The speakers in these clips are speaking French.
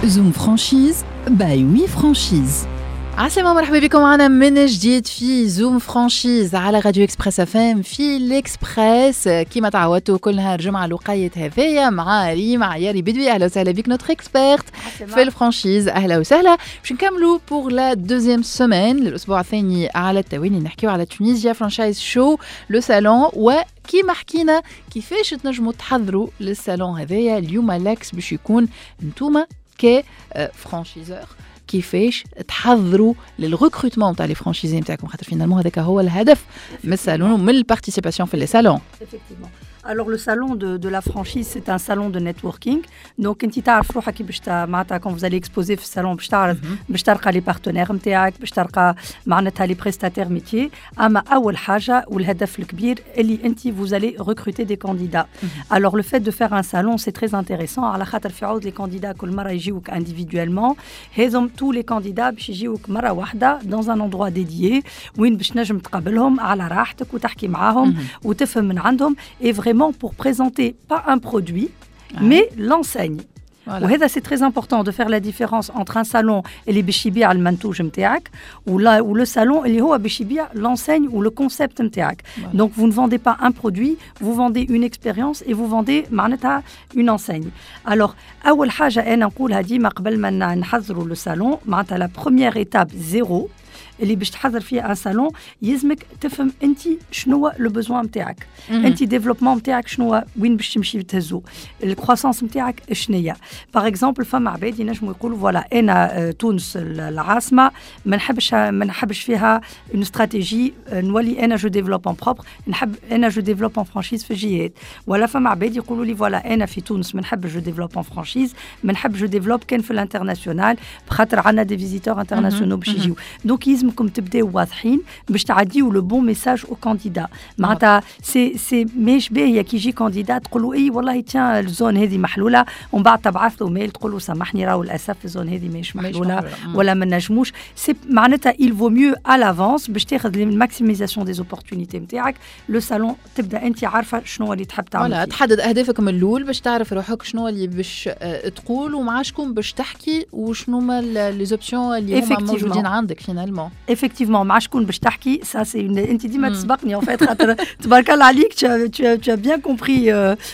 زوم فرانشيز باي وي فرانشيز. عسلامة مرحبا بكم معنا من جديد في زوم فرانشيز على راديو اكسبريس اف ام في الاكسبريس كيما تعودتوا كل نهار جمعة لقاية هذايا مع ريم عياري بدوي. اهلا وسهلا بك نوتر اكسبيرت في الفرانشيز. اهلا وسهلا. باش نكملوا بور لا دوزيام سومين للاسبوع الثاني على التوالي نحكيو على تونيزيا فرانشايز شو لو سالون وكيما حكينا كيفاش تنجموا تحضروا للسالون هذايا. اليوم لاكس باش يكون نتوما كفرانشيزور كيفاش تحضروا للريكروتمون تاع لي فرانشيزي نتاعكم خاطر فينالمون هذاك هو الهدف من السالون ومن البارتيسيباسيون في لي سالون. Alors le salon de la franchise c'est un salon de networking. Donc انت تعرف روحك كي باش معناتها quand vous allez exposer في الصالون باش تعرف باش تلقى لي بارتنير نتاعك باش تلقى معناتها لي بريستاتير ميتيي. اما اول حاجه والهدف الكبير اللي انت vous allez recruter des candidats. Alors le fait de faire un salon c'est très intéressant على خاطر في عوض لي كانديدا كل مره يجيوك individuellement هذم tous les candidats باش يجيوك مره واحده dans un endroit dédié وين باش نجم تقابلهم على راحتك وتحكي معاهم وتفهم من عندهم et vraiment pour présenter pas un produit mais l'enseigne. وهذا c'est très important de faire la différence entre un salon اللي باش يبيع المنتوج نتاعك ou le salon اللي هو باش يبيع l'enseigne ou le concept نتاعك. Donc vous ne vendez pas un produit, vous vendez une expérience et vous vendez معناتها une enseigne. Alors أول حاجة أنا نقولها ديما قبل ما نحضروا le salon معناتها la première étape zéro اللي باش تحضر فيها ان صالون يلزمك تفهم انت شنو لو بوزوان نتاعك انت ديفلوبمون نتاعك شنو وين باش تمشي تهزو الكرواسونس نتاعك شنيا. باغ اكزومبل فما عباد ينجموا يقولوا فوالا انا تونس العاصمه ما نحبش فيها اون استراتيجي نولي انا جو ديفلوب ان بروبر نحب انا جو ديفلوب ان فرانشيز في الجهات. ولا فما عباد يقولوا لي فوالا انا في تونس ما نحبش جو ديفلوب ان فرانشيز ما نحب جو ديفلوب كان في الانترناسيونال بخاطر عندنا دي فيزيتور انترناسيونال باش يجيو. دونك لازمكم تبداو واضحين باش تعديو لو بون ميساج او كانديدا. معناتها سي ماش باهيه كي يجي كانديدا تقول له اي والله تيان الزون هذه محلوله ومن بعد تبعث له ميل تقول له سامحني راهو للاسف الزون هذه ماهيش محلوله ولا ما نجموش. سي معناتها il vaut mieux à l'avance باش تاخذ الماكسيميزاسيون دي اوبورتونيتي نتاعك. لو سالون تبدا انت عارفه شنو اللي تحب تعمل ولا تحدد اهدافك من الاول باش تعرف روحك شنو اللي باش تقول ومع شكون باش تحكي وشنو هما لي زوبسيون اللي هما موجودين عندك فينالمون. Effectivement, مع شكون باش تحكي ça c'est une انت ديما تسبقني en fait خاطر تبارك الله عليك tu as bien compris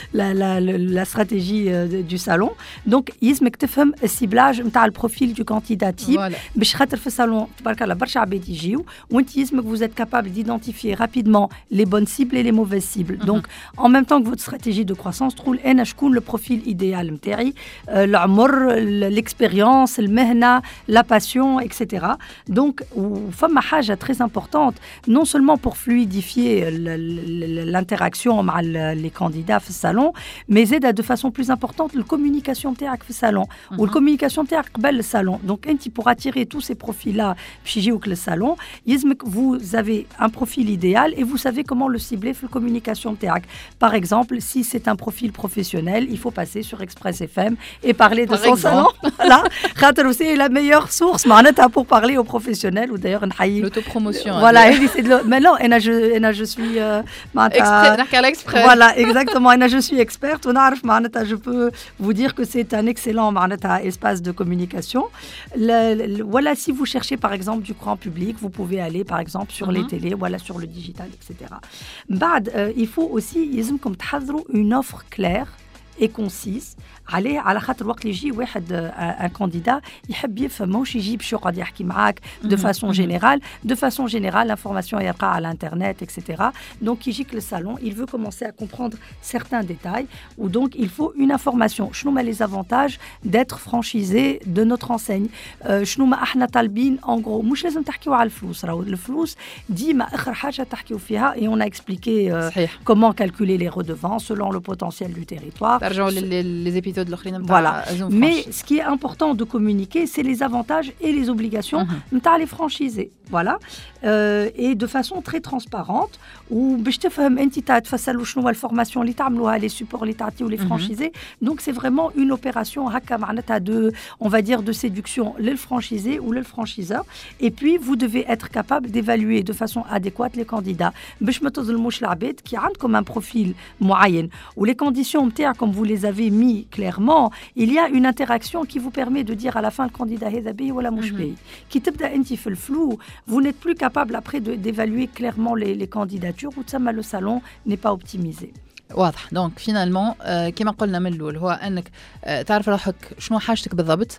la stratégie du salon. Donc يلزمك تفهم السيبلاج نتاع البروفيل du candidat type باش خاطر في الصالون تبارك الله برشا عباد يجيو وانت يلزمك vous êtes capable d'identifier rapidement les bonnes cibles et les mauvaises cibles. Donc en même temps que votre stratégie de croissance تقول انا شكون le profil idéal نتاعي العمر l'expérience المهنه la passion etc. Donc فما حاجة très importante non seulement pour fluidifier l'interaction مع les candidats في الصالون mais زاد de façon plus importante la communication نتاعك في الصالون والcommunication نتاعك قبل الصالون. Donc انت pour attirer tous ces profils là باش يجيوك للصالون يلزمك vous avez un profil idéal et vous savez comment le cibler في الcommunication نتاعك. Par exemple si c'est un profil professionnel il faut passer sur Express FM et parler de son salon. Là خاطر c'est la meilleure source معناتها pour parler aux professionnels ou d'ailleurs l'autopromotion. Voilà, mais non, je suis expert. Voilà, exactement. Je suis experte. Je peux vous dire que c'est un excellent espace de communication. Voilà, si vous cherchez par exemple du grand public, vous pouvez aller par exemple sur les télés, voilà, sur le digital, etc. Il faut aussi une offre claire et concise عليه على خاطر وقت اللي يجي واحد ان كانديدا يحب يفهم ماهوش يجي باش يقعد يحكي معاك دو فاسون جينيرال l'information يلقاها على الانترنت etc. Donc يجيك للصالون il veut commencer à comprendre certains détails ou donc il faut une information شنو ما les avantages d'être franchisé de notre enseigne شنو ما احنا طالبين en gros مش لازم تحكيوا على الفلوس راهو الفلوس ديما اخر حاجه تحكيوا فيها et on a expliqué comment calculer les redevances selon le potentiel du territoire. ترجعوا les épisodes Voilà. Mais ce qui est important de communiquer, c'est les avantages et les obligations de les franchisés. Voilà. Et de façon très transparente. Ou باش تفهم انت تفسروا شنو الفورماسيون اللي تعملوها les supports اللي تعطيو les franchisés. Donc c'est vraiment une opération هكا معناتها de on va dire de séduction لل franchisé ou لل franchiseur. Et puis vous devez être capable d'évaluer de façon adéquate les candidats. باش ما تظلموش العباد qui عندكم un profil معين و les conditions نتاعكم comme vous les avez mis clairement, il y a une interaction qui vous permet de dire à la fin le candidat هذا باهي ولا مش باهي. كي تبدا انت في الفلو, vous n'êtes plus capable après d'évaluer clairement les candidatures, ou تسمى le salon n'est pas optimisé. واضح. دونك فينالمون كما قلنا من الاول هو انك تعرف روحك شنو حاجتك بالضبط,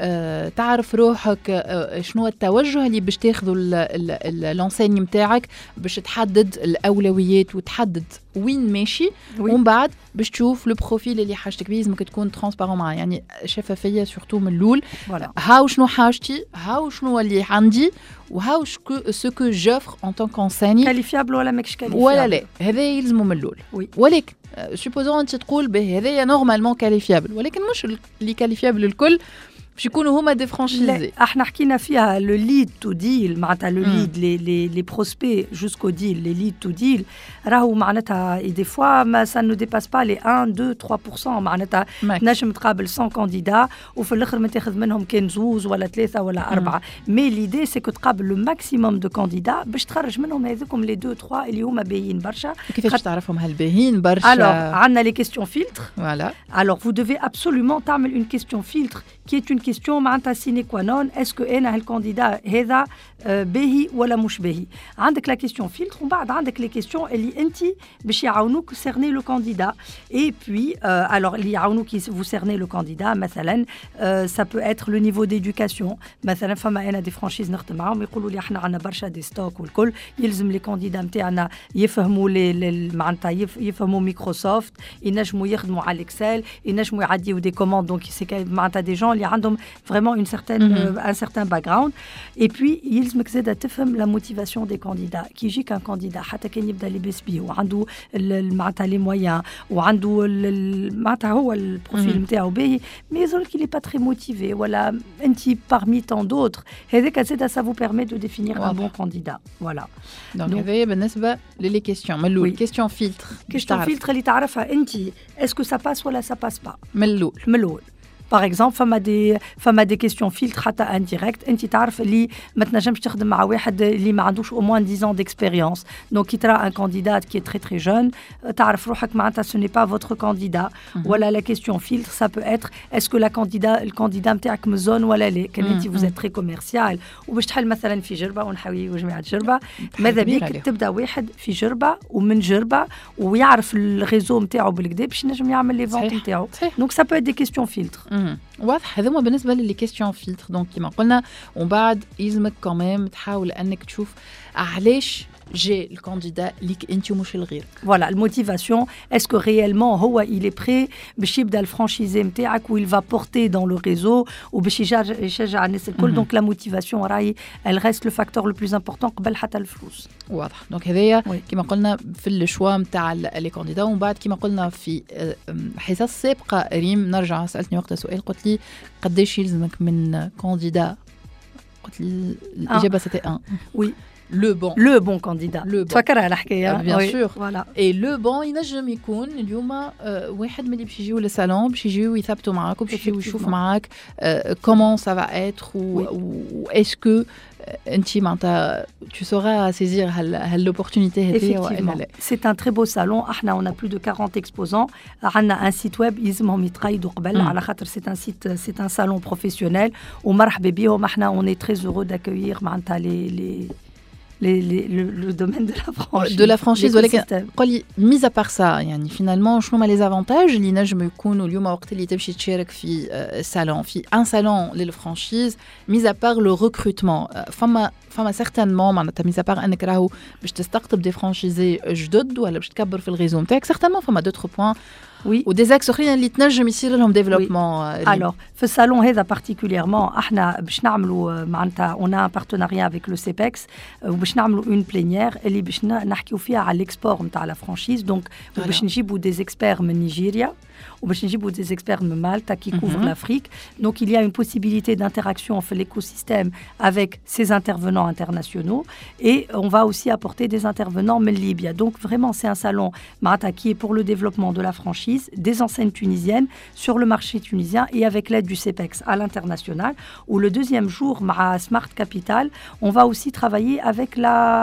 تعرف روحك شنو التوجه اللي باش تاخذوا اللونسيني نتاعك باش تحدد الاولويات وتحدد وين ماشي, ومن بعد باش تشوف لو بروفيل اللي حاجتك بيه لازمك تكون ترانسبارون معاه, يعني شفافيه سورتو من الاول. هاو شنو حاجتي, هاو شنو اللي عندي, وهاو سو كو جوفر ان طون كونسيني كاليفيابل ولا ماكش كاليفيابل ولا لا, هذا يلزمو من الاول. ولكن سوبوزون انت تقول به هذايا نورمالمون كاليفيابل, ولكن مش اللي كاليفيابل الكل باش يكونوا هما دي فرانشيزي. احنا حكينا فيها لو ليد تو ديل, معناتها لو ليد لي بروسبي جوسكو ديل, لي ليد تو ديل راهو معناتها دي فوا ما سا نو ديباس با لي 1 2 3%, معناتها تنجم تقابل 100 كانديدا وفي الاخر ما تاخذ منهم كان زوز ولا 3 ولا 4, مي ليدي سي كو تقابل لو ماكسيموم دو كانديدا باش تخرج منهم هذوكم لي 2 3 اللي هما باهيين برشا. كيفاش تعرفهم هالباهيين برشا؟ الوغ عندنا لي كيستيون فيلتر. فوالا, الوغ فو دوفي ابسولومون تعمل اون كيستيون فيلتر qui est une question معناتها سيني كوا نون, اسكو انا هالكانديدا هذا باهي ولا مش باهي. عندك لا كيستيون فيلتر, ومن بعد عندك لي كيستيون اللي انت باش يعاونوك سيرني لو كانديدا. اي بوي الوغ اللي يعاونوك فو سيرني لو كانديدا مثلا سا بو اتر لو نيفو ديدوكاسيون. مثلا فما انا دي فرانشيز نخدم معاهم يقولوا لي احنا عندنا برشا دي ستوك والكل, يلزم لي كانديدا نتاعنا يفهموا معناتها يفهموا مايكروسوفت, ينجموا يخدموا على الاكسل, ينجموا يعديوا دي كوموند, دونك سي معناتها دي جون اللي عندهم vraiment un certain background. Et puis يلزمك زاده تفهم la motivation des candidats. كي يجيك ان كانديدا حتى كان يبدا لاباس بيه وعنده معناتها لي مويان وعنده معناتها هو البروفيل نتاعو باهي, مي يظهر كي لي با تري موتيفي ولا انت parmi tant d'autres, هذاك زاده ça vous permet de définir un bon candidat. Voilà. Donc هذايا بالنسبه للي كيستيون. من الاول كيستيون فيلتر, كيستيون فيلتر اللي تعرفها انت اسكو ça passe ولا ça passe pas من الاول. Par exemple, فما دي كيستيون فيلتر حتى انديريكت, انت تعرف اللي ما تنجمش تخدم مع واحد اللي ما عندوش au moins 10 ans d'expérience. Donc كي ترى ان كانديدات qui est très très jeune, تعرف روحك معناتها ce n'est pas votre candidat. ولا la question filtre ça peut être est-ce que الكانديدا نتاعك مزون ولا لا. كان انت vous êtes très commercial وباش تحل مثلا في جربه, ونحوي وجماعه جربه, ماذا بيك تبدا واحد في جربه ومن جربه ويعرف الريزو نتاعو بالكدا باش ينجم يعمل لي فونت نتاعو. Donc ça peut être des questions filtres. واضح. هذوما بالنسبه للي كيستيون فيلتر. دونك كيما قلنا, ومن بعد يلزمك كمان تحاول انك تشوف علاش جاي الكانديدا ليك انت ومش الغير. فوالا الموتيفاسيون, اسكو ريالمون هو il est prêt باش يبدا الفرانشيزي نتاعك و il va porter dans le réseau وباش يشجع الناس الكل. دونك لا موتيفاسيون راهي elle reste le facteur le plus important قبل حتى الفلوس. واضح. دونك هذايا كيما قلنا في الشوا نتاع لي كانديدا. ومن بعد كيما قلنا في حصص سابقه ريم, نرجع سالتني وقتها سؤال, قلت لي قداش يلزمك من كانديدا؟ قلت لي الاجابه سيتي 1. وي le bon candidat. تفكرها الحكايه. bien sûr. Voilà. Et le bon ينجم يكون اليوم واحد من اللي باش يجيو للصالون باش يجيو يثبتوا معاك وباش يجيو يشوف معاك comment ça va être ou est-ce que انت معناتها tu sauras saisir l'opportunité هذه ولا لا. C'est un très beau salon. احنا on a plus de 40 exposants. عندنا un site web يلزمهم يتقيدوا قبل على خاطر c'est un salon professionnel ومرحبا بيهم. احنا on est très heureux d'accueillir معناتها le domaine de la franchise. ولكن قل لي ميز ابار سا, يعني فينالمون شنو هما لي زافونتاج اللي نجموا يكونوا اليوم وقت اللي تمشي تشارك في صالون, في ان صالون للفرانشيز, ميز ابار لو ريكروتمون. فما سيغتانمون معناتها ميز ابار انك راهو باش تستقطب دي فرانشيزي جدد ولا باش تكبر في الريزو نتاعك, سيغتانمون فما دوتر بوين ودي اكس اخرين اللي تنجم يصير لهم ديفلوبمون. الوغ في الصالون هذا بارتيكوليرمون احنا باش نعملوا معناتها اون ان بارتناريا افيك لو سيبكس وباش نعملوا اون بلينيير اللي باش نحكيو فيها على الاكسبور نتاع لا فرانشيز. دونك باش نجيبوا دي اكسبير من نيجيريا وباش نجيبوا دي اكسبير من مالطا qui couvrent l'Afrique. Donc il y a une possibilité d'interaction في l'écosystème avec ces intervenants intervenants internationaux et on va aussi apporter des intervenants de Libye. Donc vraiment, c'est un salon qui est pour le développement de la franchise, des enseignes tunisiennes sur le marché tunisien et avec l'aide du CEPEX à l'international. Où le deuxième jour, Smart Capital, on va aussi travailler avec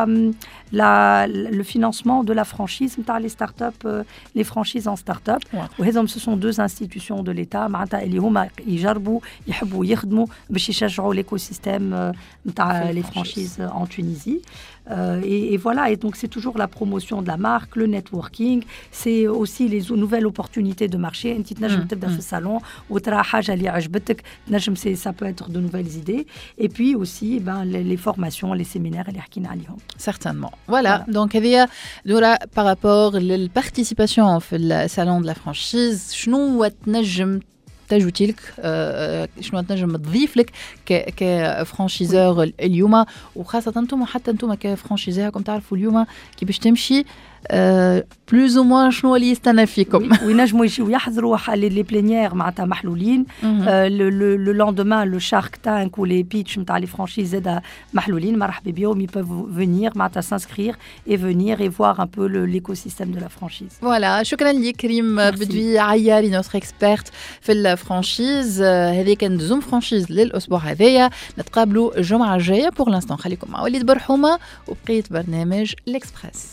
le financement de la franchise, les startups, les franchises en start-up. Ce sont deux institutions de l'État qui يجربوا يحبوا يخدموا باش يشجعوا l'écosystème les franchises en Tunisie. Et voilà, et donc c'est toujours la promotion de la marque, le networking, c'est aussi les nouvelles opportunités de marché. انت تنجم تبدا في الصالون وترى حاجه اللي عجبتك نجم ça peut être de nouvelles idées, et puis aussi les formations, les séminaires اللي حكينا عليهم. Certainement. Voilà. Donc هذه دورة par rapport للparticipation في الصالون de la franchise. شنو تنجم تجوتي لك شنو تنجم تضيف لك كفرانشيزور اليوم، وخاصة انتم حتى انتم كفرانشيزور راكم تعرفوا اليوم كي باش تمشي بلوز او موان شنو اللي يستنى فيكم. وينجموا يجيو يحضروا لي بلينيير معناتها محلولين. لو لوندومان لو شارك تانك ولي بيتش نتاع لي فرانشيز زاده محلولين، مرحبا بهم. ils peuvent venir معناتها s'inscrire et venir et voir un peu l'écosystème de la franchise. Voilà, شكرا لك كريم بدوي عياري نوتر اكسبيرت في الفرانشيز. هذه كانت زوم فرانشيز للاسبوع هذايا، نتقابلوا الجمعه الجايه. بور لانستون خليكم مع وليد برحومه وبقيه برنامج الإكسبريس.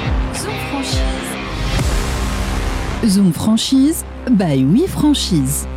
Zoom Franchise by Oui Franchise.